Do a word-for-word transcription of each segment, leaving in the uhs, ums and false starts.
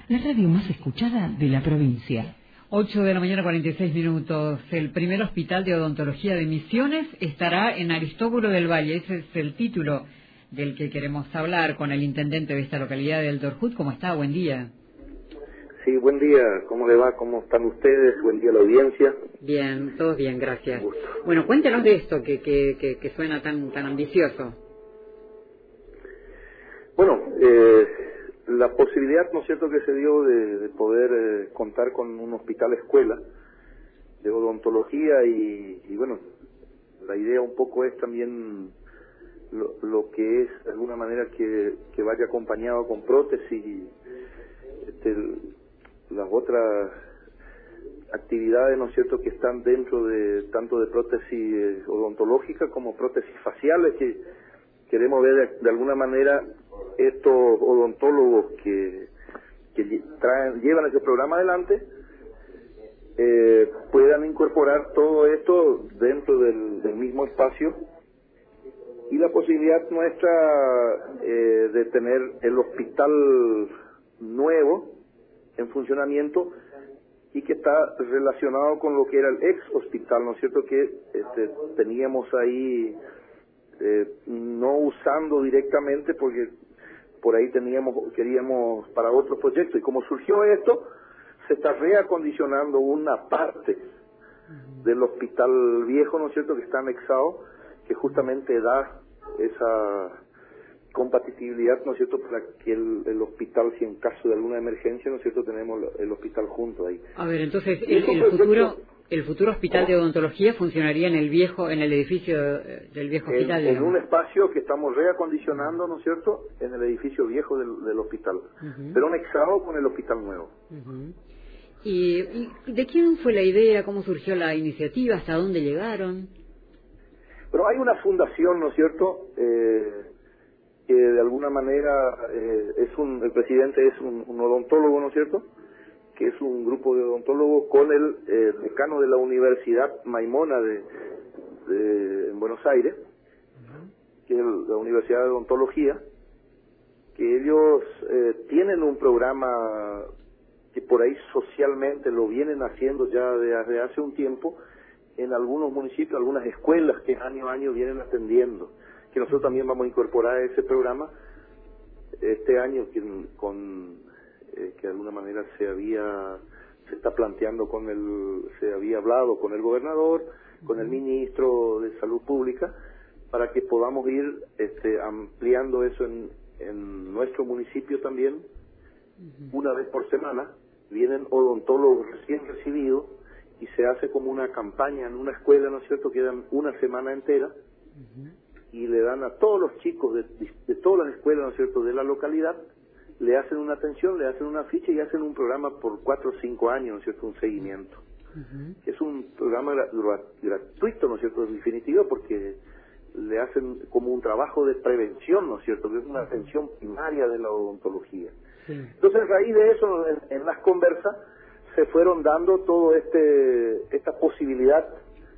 la radio más escuchada de la provincia. ocho de la mañana, cuarenta y seis minutos. El primer hospital de odontología de Misiones estará en Aristóbulo del Valle. Ese es el título del que queremos hablar con el intendente de esta localidad de El Torjut. ¿Cómo está? Buen día. Sí, buen día. ¿Cómo le va? ¿Cómo están ustedes? Buen día a la audiencia. Bien, todos bien, gracias. Bueno, cuéntenos de esto que, que, que, que suena tan, tan ambicioso. Bueno, eh, la posibilidad, ¿no es cierto?, que se dio de, de poder eh, contar con un hospital escuela de odontología y, y bueno, la idea un poco es también lo, lo que es de alguna manera que, que vaya acompañado con prótesis, este, las otras actividades, ¿no es cierto?, que están dentro de tanto de prótesis odontológica como prótesis faciales, que queremos ver de, de alguna manera estos odontólogos que, que traen, llevan ese programa adelante, eh, puedan incorporar todo esto dentro del, del mismo espacio, y la posibilidad nuestra eh, de tener el hospital nuevo en funcionamiento y que está relacionado con lo que era el ex hospital, ¿no es cierto?, que este, teníamos ahí eh, no usando directamente porque por ahí teníamos queríamos para otros proyectos, y como surgió esto, se está reacondicionando una parte del hospital viejo, ¿no es cierto?, que está anexado, que justamente da esa compatibilidad, ¿no es cierto?, para que el, el hospital, si en caso de alguna emergencia, ¿no es cierto?, tenemos el hospital junto ahí. A ver, entonces, el, el futuro el futuro hospital ¿Cómo? de odontología funcionaría en el viejo, en el edificio del viejo en, hospital, en un espacio que estamos reacondicionando, ¿no es cierto?, en el edificio viejo del, del hospital, uh-huh. pero anexado con el hospital nuevo. Uh-huh. ¿Y, ¿Y de quién fue la idea? ¿Cómo surgió la iniciativa? ¿Hasta dónde llegaron? Pero hay una fundación, ¿no es cierto?, eh, que de alguna manera eh, es un, el presidente es un, un odontólogo, ¿no es cierto?, que es un grupo de odontólogos con el eh, decano de la Universidad Maimona de, de en Buenos Aires, que es la Universidad de Odontología, que ellos eh, tienen un programa que por ahí socialmente lo vienen haciendo ya desde hace un tiempo en algunos municipios, algunas escuelas que año a año vienen atendiendo, que nosotros también vamos a incorporar a ese programa este año que, con eh, que de alguna manera se había se está planteando con el se había hablado con el gobernador, con el ministro de Salud Pública, para que podamos ir este, ampliando eso en, en nuestro municipio también. Una vez por semana vienen odontólogos recién recibidos y se hace como una campaña en una escuela, ¿no es cierto?, que dan una semana entera y le dan a todos los chicos de, de todas las escuelas, ¿no es cierto?, de la localidad, le hacen una atención, le hacen una ficha y hacen un programa por cuatro o cinco años, ¿no es cierto?, un seguimiento. Uh-huh. Es un programa gra- gratuito, ¿no es cierto?, en definitiva, porque le hacen como un trabajo de prevención, ¿no es cierto?, que es una atención primaria de la odontología. Sí. Entonces, a raíz de eso, en, en las conversas, se fueron dando todo este esta posibilidad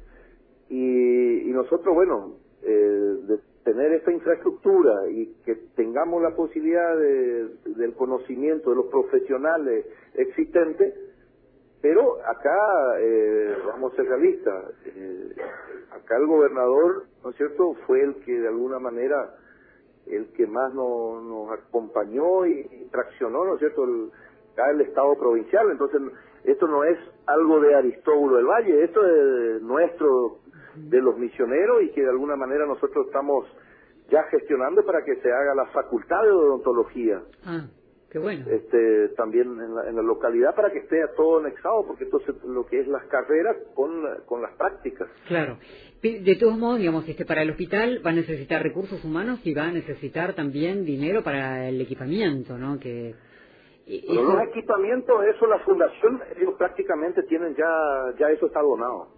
y, y nosotros, bueno, eh, de tener esta infraestructura y que tengamos la posibilidad de, del conocimiento de los profesionales existentes, pero acá eh, vamos a ser realistas, eh, acá el gobernador, ¿no es cierto?, fue el que de alguna manera el que más nos, nos acompañó y, y traccionó, ¿no es cierto?, el, acá el Estado provincial. Entonces esto no es algo de Aristóbulo del Valle, esto es nuestro, de los misioneros, y que de alguna manera nosotros estamos ya gestionando para que se haga la facultad de odontología. Ah, qué bueno. Este, también en la, en la localidad, para que esté todo anexado, porque entonces lo que es las carreras con, con las prácticas. Claro. De todos modos, digamos, este, para el hospital va a necesitar recursos humanos y va a necesitar también dinero para el equipamiento, ¿no? Que Pero eso... los equipamientos, eso la fundación, ellos prácticamente tienen ya, ya eso está donado.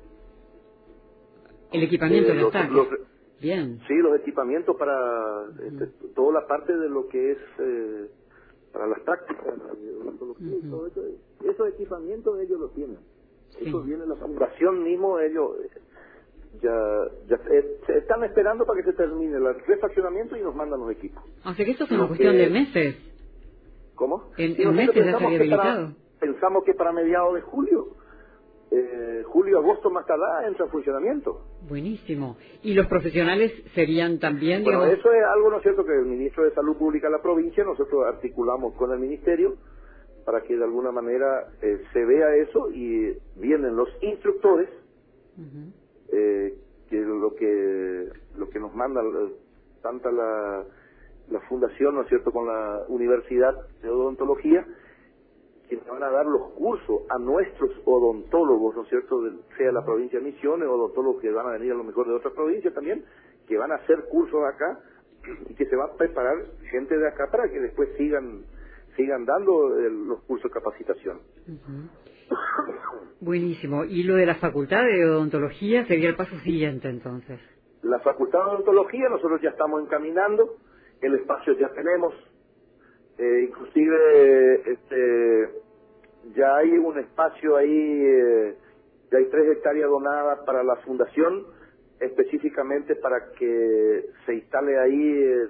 El equipamiento eh, no los, está. los, Bien. Sí, los equipamientos para este, uh-huh. toda la parte de lo que es eh, para las prácticas, uh-huh. todo eso, esos equipamientos ellos los tienen. Sí. Eso viene la fundación mismo, ellos ya, ya eh, están esperando para que se termine el refaccionamiento y nos mandan los equipos. O sea que esto es una lo cuestión que... de meses. ¿Cómo? En, Sí, en meses ya estaría habilitado. Para, pensamos que para mediados de julio, eh, julio, agosto más tardar, entra en funcionamiento. Buenísimo. ¿Y los profesionales serían también, Bueno, digamos... eso es algo, ¿no es cierto?, que el ministro de Salud Pública de la provincia, nosotros articulamos con el ministerio para que de alguna manera eh, se vea eso y vienen los instructores, uh-huh. eh, que lo que lo que nos manda tanta la, la fundación, ¿no es cierto?, con la Universidad de Odontología, que nos van a dar los cursos a nuestros odontólogos, ¿no es cierto?, de, sea la provincia de Misiones, odontólogos que van a venir a lo mejor de otras provincias también, que van a hacer cursos acá y que se va a preparar gente de acá para que después sigan sigan dando el, los cursos de capacitación. Uh-huh. Buenísimo. ¿Y lo de la Facultad de Odontología sería el paso siguiente entonces? La Facultad de Odontología nosotros ya estamos encaminando, el espacio ya tenemos, eh, inclusive este ya hay un espacio ahí, eh, ya hay tres hectáreas donadas para la fundación, específicamente para que se instale ahí eh,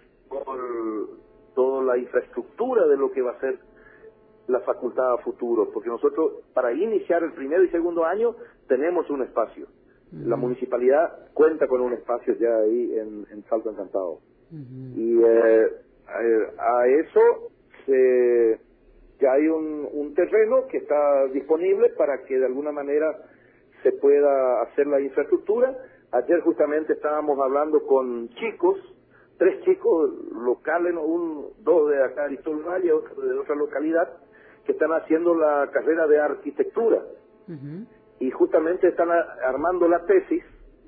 por toda la infraestructura de lo que va a ser la facultad a futuro, porque nosotros para iniciar el primero y segundo año tenemos un espacio. Uh-huh. La municipalidad cuenta con un espacio ya ahí en, en Salto Encantado. Uh-huh. Y eh, a, a eso se, ya hay un, un terreno que está disponible para que de alguna manera se pueda hacer la infraestructura. Ayer justamente estábamos hablando con chicos, tres chicos locales, un, dos de acá de Aristóbulo Valle, otro de otra localidad, que están haciendo la carrera de arquitectura. Uh-huh. Y justamente están a, armando la tesis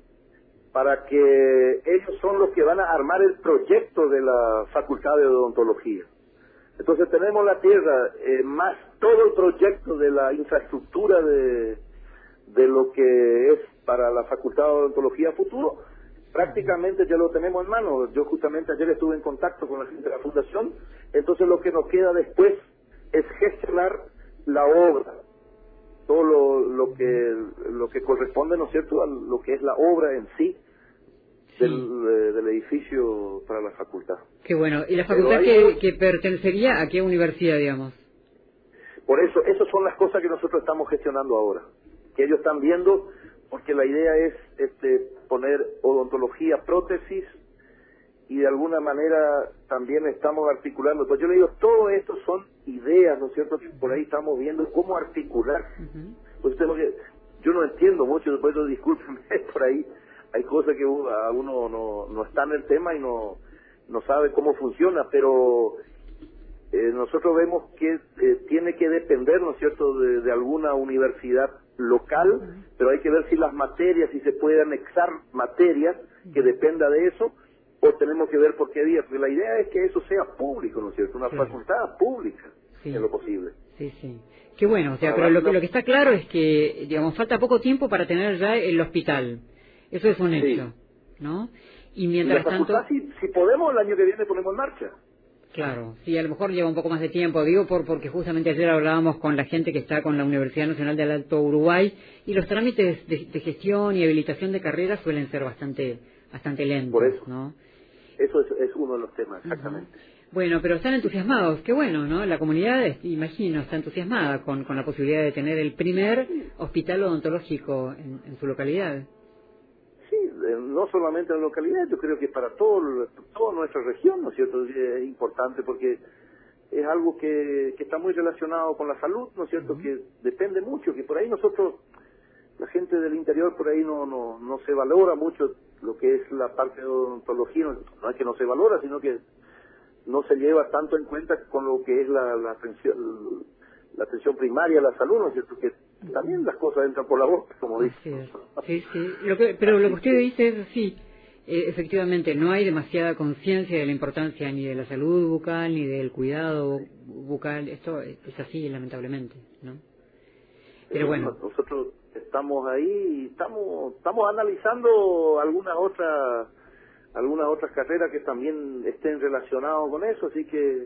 para que ellos son los que van a armar el proyecto de la Facultad de Odontología. Entonces tenemos la tierra, eh, más todo el proyecto de la infraestructura de, de lo que es para la Facultad de Odontología futuro, prácticamente ya lo tenemos en mano. Yo justamente ayer estuve en contacto con la gente de la fundación, entonces lo que nos queda después es gestionar la obra, todo lo, lo que lo que corresponde, ¿no es cierto?, a lo que es la obra en sí, sí. Del, eh, del edificio para la facultad. Qué bueno. ¿Y la facultad que, que pertenecería a qué universidad, digamos? Por eso, esas son las cosas que nosotros estamos gestionando ahora, que ellos están viendo, porque la idea es este, poner odontología, prótesis, y de alguna manera también estamos articulando. Pues yo le digo, todo esto son ideas, ¿no es cierto?, que por ahí estamos viendo cómo articular. Uh-huh. Pues usted, porque yo no entiendo mucho, después de discúlpenme, por ahí hay cosas que uno no, no está en el tema y no, no sabe cómo funciona, pero eh, nosotros vemos que eh, tiene que depender, ¿no es cierto?, de, de alguna universidad local, uh-huh. pero hay que ver si las materias, si se puede anexar materias que dependa de eso, o tenemos que ver por qué día, porque la idea es que eso sea público, ¿no es cierto?, una sí. facultad pública, sí. en lo posible. Sí, sí. Qué bueno, o sea, pero lo que, lo que está claro es que, digamos, falta poco tiempo para tener ya el hospital. Eso es un hecho, sí. ¿no? Y mientras y la facultad, tanto... Si, si podemos, el año que viene ponemos en marcha. Claro, sí, a lo mejor lleva un poco más de tiempo, digo, por porque justamente ayer hablábamos con la gente que está con la Universidad Nacional del Alto Uruguay, y los trámites de, de gestión y habilitación de carreras suelen ser bastante bastante lentos, por eso, ¿no? Eso es, es uno de los temas, exactamente. Uh-huh. Bueno, pero están entusiasmados, qué bueno, ¿no? La comunidad, imagino, está entusiasmada con, con la posibilidad de tener el primer hospital odontológico en, en su localidad. Sí, no solamente en la localidad, yo creo que para todo, toda nuestra región, ¿no es cierto?, es importante porque es algo que, que está muy relacionado con la salud, ¿no es cierto?, uh-huh. que depende mucho, que por ahí nosotros, la gente del interior por ahí no, no, no se valora mucho lo que es la parte de odontología, no, no es que no se valora, sino que no se lleva tanto en cuenta con lo que es la, la atención la atención primaria, la salud, ¿no es cierto?, que también las cosas entran por la boca, como dice. Sí, sí, lo que, pero lo que usted dice es así, eh, efectivamente, no hay demasiada conciencia de la importancia ni de la salud bucal, ni del cuidado bucal, esto es así, lamentablemente, ¿no? Pero bueno. Nosotros estamos ahí y estamos, estamos analizando algunas otras algunas otras carreras que también estén relacionadas con eso, así que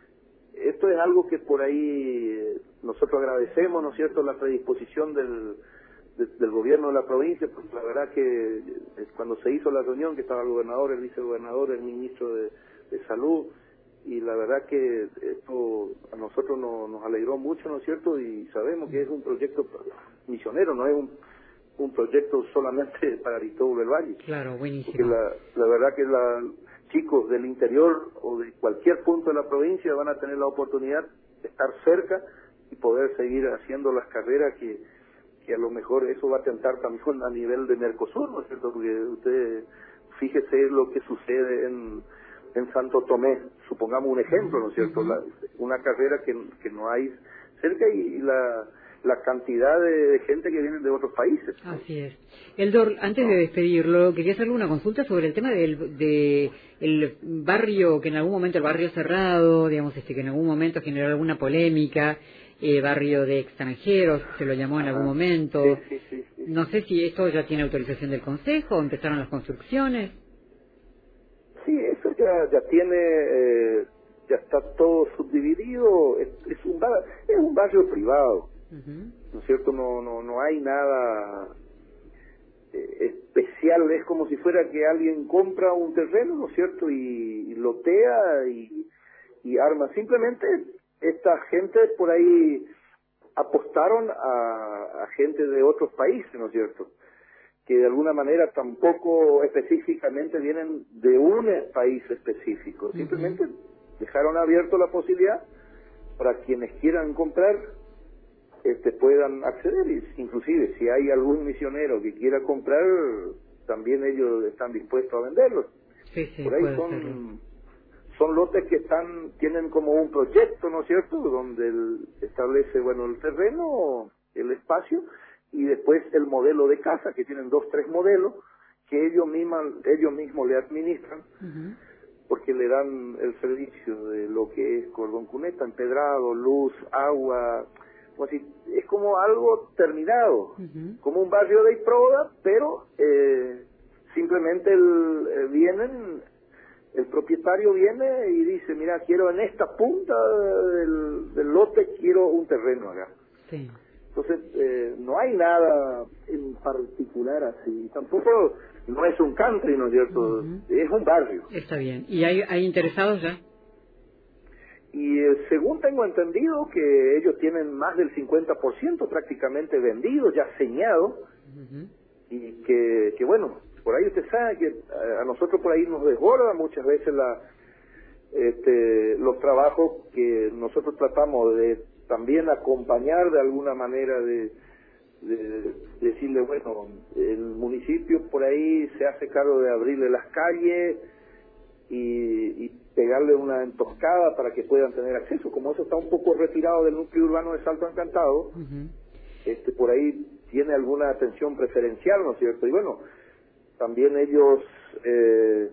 esto es algo que por ahí nosotros agradecemos, ¿no es cierto?, la predisposición del, de, del gobierno de la provincia, porque la verdad que cuando se hizo la reunión, que estaba el gobernador, el vicegobernador, el ministro de, de salud, y la verdad que esto a nosotros no, nos alegró mucho, ¿no es cierto? Y sabemos que es un proyecto misionero, no es un, un proyecto solamente para Aristóbulo del Valle. Claro, buenísimo. Porque la, la verdad que los chicos del interior o de cualquier punto de la provincia van a tener la oportunidad de estar cerca y poder seguir haciendo las carreras que, que a lo mejor eso va a tentar también a nivel de Mercosur, ¿no es cierto? Porque usted, fíjese lo que sucede en, en Santo Tomé, supongamos un ejemplo, ¿no es cierto? La, una carrera que, que no hay cerca y, y la, la cantidad de, de gente que viene de otros países, ¿no? Así es. Eldor, antes de despedirlo, quería hacerle una consulta sobre el tema del de el barrio, que en algún momento el barrio cerrado, digamos, este que en algún momento generó alguna polémica, eh, barrio de extranjeros, se lo llamó en algún momento. Sí, sí, sí, sí. No sé si esto ya tiene autorización del Consejo, o empezaron las construcciones. Sí, eso ya, ya tiene, eh, ya está todo subdividido, es, es, un, bar, es un barrio privado, uh-huh. ¿No es cierto? No, no, no hay nada eh, especial, es como si fuera que alguien compra un terreno, ¿no es cierto? Y, y lotea y, y arma. Simplemente esta gente por ahí apostaron a, a gente de otros países, ¿no es cierto? Que de alguna manera tampoco específicamente vienen de un país específico. Simplemente uh-huh. dejaron abierto la posibilidad para quienes quieran comprar este puedan acceder. Y inclusive si hay algún misionero que quiera comprar, también ellos están dispuestos a venderlos. Sí, sí, por ahí son, son lotes que están tienen como un proyecto, ¿no es cierto?, donde el, establece, bueno, el terreno, el espacio, y después el modelo de casa, que tienen dos, tres modelos, que ellos mismos, ellos mismos le administran, uh-huh. porque le dan el servicio de lo que es cordón cuneta, empedrado, luz, agua, como si, es como algo terminado, uh-huh. como un barrio de Iproda, pero eh, simplemente el, eh, vienen, el propietario viene y dice, mira, quiero en esta punta del, del lote, quiero un terreno acá. Sí. Entonces, eh, no hay nada en particular así. Tampoco, no es un country, ¿no es cierto? Uh-huh. Es un barrio. Está bien. ¿Y hay, hay interesados ya? Y eh, según tengo entendido que ellos tienen más del cincuenta por ciento prácticamente vendidos, ya señados, uh-huh. y que, que bueno, por ahí usted sabe que a nosotros por ahí nos desborda muchas veces la, este, los trabajos que nosotros tratamos de también acompañar de alguna manera de, de, de decirle, bueno, el municipio por ahí se hace cargo de abrirle las calles y, y pegarle una entoscada para que puedan tener acceso. Como eso está un poco retirado del núcleo urbano de Salto Encantado, uh-huh. este por ahí tiene alguna atención preferencial, ¿no es cierto? Y bueno, también ellos, eh,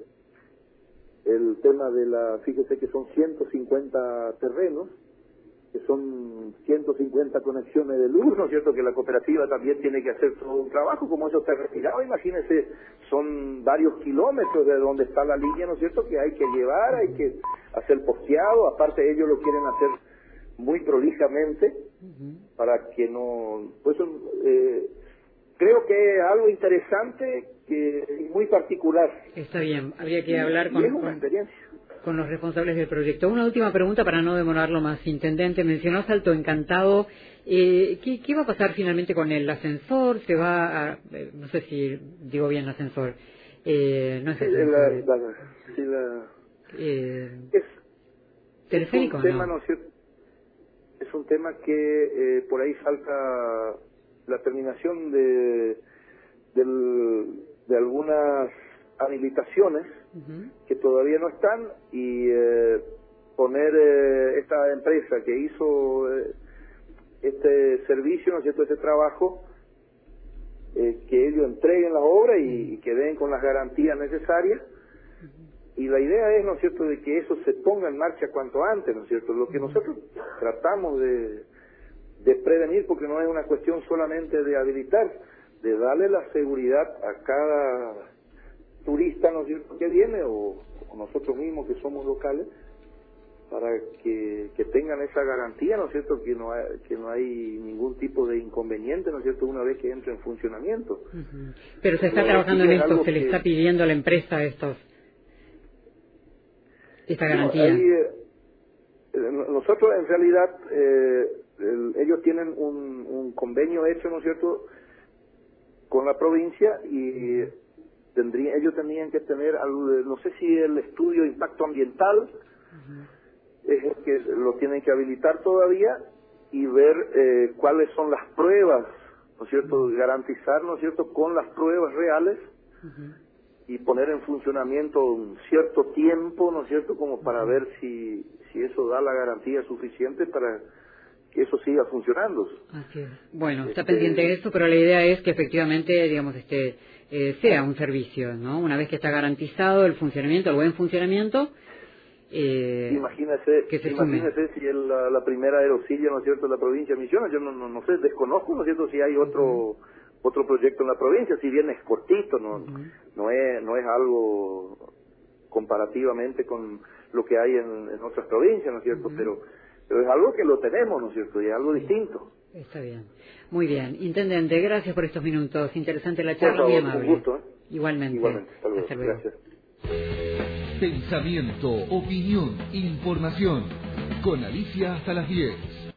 el tema de la, fíjese que son ciento cincuenta terrenos, que son ciento cincuenta conexiones de luz, ¿no es cierto? Que la cooperativa también tiene que hacer todo un trabajo, como eso está retirado, imagínense, son varios kilómetros de donde está la línea, ¿no es cierto? Que hay que llevar, hay que hacer posteado, aparte ellos lo quieren hacer muy prolijamente, uh-huh. para que no, pues eh, creo que es algo interesante que y muy particular. Está bien, habría que hablar y, con, y es una con, experiencia. con los responsables del proyecto. Una última pregunta para no demorarlo más, intendente. Mencionó Salto Encantado. Eh, ¿qué, ¿Qué va a pasar finalmente con el ascensor? ¿Se va a, eh, no sé si digo bien ascensor, eh, no es sí, ascensor, la, la, sí, la, eh, es, teleférico, es un tema, ¿no? ¿no es cierto? Es un tema que eh, por ahí falta la terminación de del, de algunas habilitaciones uh-huh. que todavía no están, y eh, poner eh, esta empresa que hizo eh, este servicio, ¿no es cierto?, este trabajo, eh, que ellos entreguen las obras y, y que den con las garantías necesarias. Uh-huh. Y la idea es, ¿no es cierto?, de que eso se ponga en marcha cuanto antes, ¿no es cierto? Lo que uh-huh. nosotros tratamos de, de prevenir, porque no es una cuestión solamente de habilitar, de darle la seguridad a cada turista, ¿no es cierto?, que viene, o, o nosotros mismos que somos locales, para que, que tengan esa garantía, ¿no es cierto?, que no hay, que no hay ningún tipo de inconveniente, ¿no es cierto?, una vez que entre en funcionamiento. Uh-huh. Pero se está Pero trabajando en esto, se le que... está pidiendo a la empresa estos. esta garantía? No, ahí, eh, nosotros en realidad, eh, el, ellos tienen un, un convenio hecho, ¿no es cierto?, con la provincia y tendría, ellos tendrían que tener, no sé si el estudio de impacto ambiental uh-huh. es el que lo tienen que habilitar todavía y ver eh, cuáles son las pruebas, ¿no es cierto?, uh-huh. garantizar, ¿no es cierto?, con las pruebas reales uh-huh. y poner en funcionamiento un cierto tiempo, ¿no es cierto?, como para uh-huh. ver si, si eso da la garantía suficiente para que eso siga funcionando. Así es. Bueno, está este, pendiente de eso, pero la idea es que efectivamente, digamos, este eh, sea un servicio, ¿no? Una vez que está garantizado el funcionamiento, el buen funcionamiento, eh, imagínese, que se imagínese si el, la, la primera aerosilla, ¿no es cierto?, de la provincia de Misiones, yo no, no, no sé, desconozco, ¿no es cierto?, si hay otro uh-huh. otro proyecto en la provincia, si bien es cortito, no uh-huh. no es no es algo comparativamente con lo que hay en, en otras provincias, ¿no es cierto?, uh-huh. pero Pero es algo que lo tenemos, ¿no es cierto? Y es algo distinto. Está bien. Muy bien. Intendente, gracias por estos minutos. Interesante la charla, muy amable. Un gusto, ¿eh? Igualmente. Igualmente. Hasta luego. Hasta luego. Gracias. Pensamiento, opinión, información. Con Alicia hasta las diez.